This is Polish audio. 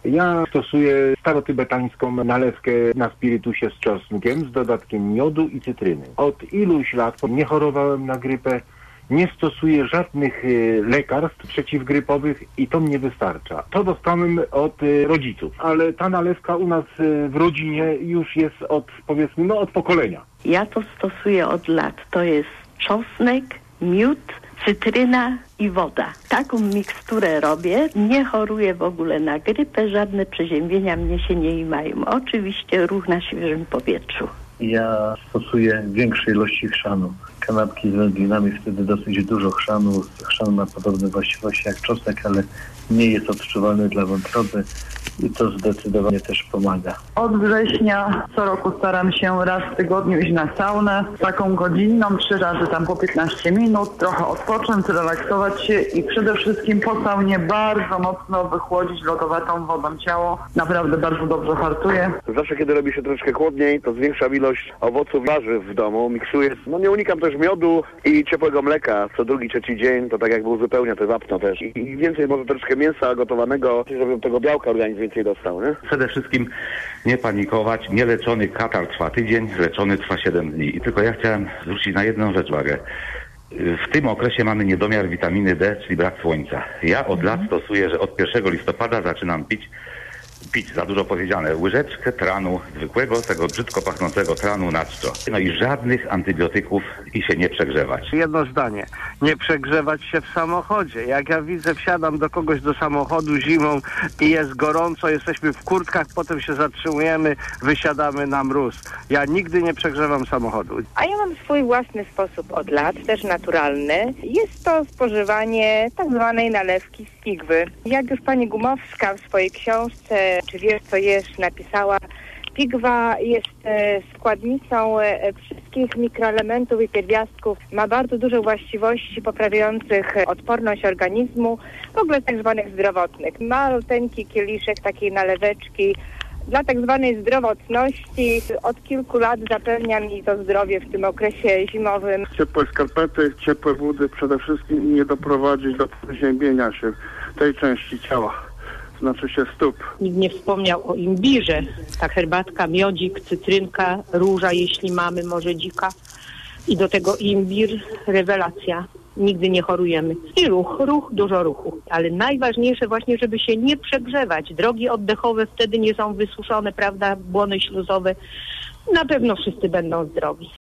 Ja stosuję starotybetańską nalewkę na spirytusie z czosnkiem, z dodatkiem miodu i cytryny. Od iluś lat nie chorowałem na grypę, nie stosuję żadnych lekarstw przeciwgrypowych i to mnie wystarcza. To dostałem od rodziców, ale ta nalewka u nas w rodzinie już jest od, powiedzmy, od pokolenia. Ja to stosuję od lat. To jest czosnek, miód, cytryna i woda. Taką miksturę robię, nie choruję w ogóle na grypę, żadne przeziębienia mnie się nie imają. Oczywiście ruch na świeżym powietrzu. Ja stosuję większej ilości chrzanu. Kanapki z wędlinami, wtedy dosyć dużo chrzanu. Chrzan ma podobne właściwości jak czosnek, ale nie jest odczuwalny dla wątroby i to zdecydowanie też pomaga. Od września co roku staram się raz w tygodniu iść na saunę, taką godzinną, 3 razy tam po 15 minut, trochę odpocząć, relaksować się i przede wszystkim po saunie bardzo mocno wychłodzić lodowatą wodą ciało. Naprawdę bardzo dobrze hartuje. Zawsze kiedy robi się troszkę chłodniej, to zwiększam ilość owoców, warzyw w domu, miksuję. Nie unikam też miodu i ciepłego mleka co drugi, trzeci dzień, to tak jakby uzupełnia te wapno też. I więcej może troszkę mięsa gotowanego, żeby tego białka organizm więcej dostał, nie? Przede wszystkim nie panikować. Nieleczony katar trwa tydzień, leczony trwa 7 dni. I tylko ja chciałem zwrócić na jedną rzecz uwagę. W tym okresie mamy niedomiar witaminy D, czyli brak słońca. Ja od lat stosuję, że od 1 listopada zaczynam pić, za dużo powiedziane, łyżeczkę tranu, zwykłego, tego brzydko pachnącego tranu na czczo. No i żadnych antybiotyków i się nie przegrzewać. Jedno zdanie, nie przegrzewać się w samochodzie. Jak ja widzę, wsiadam do kogoś do samochodu zimą i jest gorąco, jesteśmy w kurtkach, potem się zatrzymujemy, wysiadamy na mróz. Ja nigdy nie przegrzewam samochodu. A ja mam swój własny sposób od lat, też naturalny. Jest to spożywanie tak zwanej nalewki z pigwy. Jak już pani Gumowska w swojej książce Czy wiesz co jesz napisała, pigwa jest składnicą wszystkich mikroelementów i pierwiastków. Ma bardzo dużo właściwości poprawiających odporność organizmu, w ogóle tak zwanych zdrowotnych. Maluteńki kieliszek takiej naleweczki dla tak zwanej zdrowotności. Od kilku lat zapewnia mi to zdrowie w tym okresie zimowym. Ciepłe skarpety, ciepłe buty przede wszystkim nie doprowadzić do przeziębienia się tej części ciała. Znaczy się stóp. Nikt nie wspomniał o imbirze. Ta herbatka, miodzik, cytrynka, róża, jeśli mamy, może dzika. I do tego imbir, rewelacja. Nigdy nie chorujemy. I ruch, dużo ruchu. Ale najważniejsze właśnie, żeby się nie przegrzewać. Drogi oddechowe wtedy nie są wysuszone, prawda, błony śluzowe. Na pewno wszyscy będą zdrowi.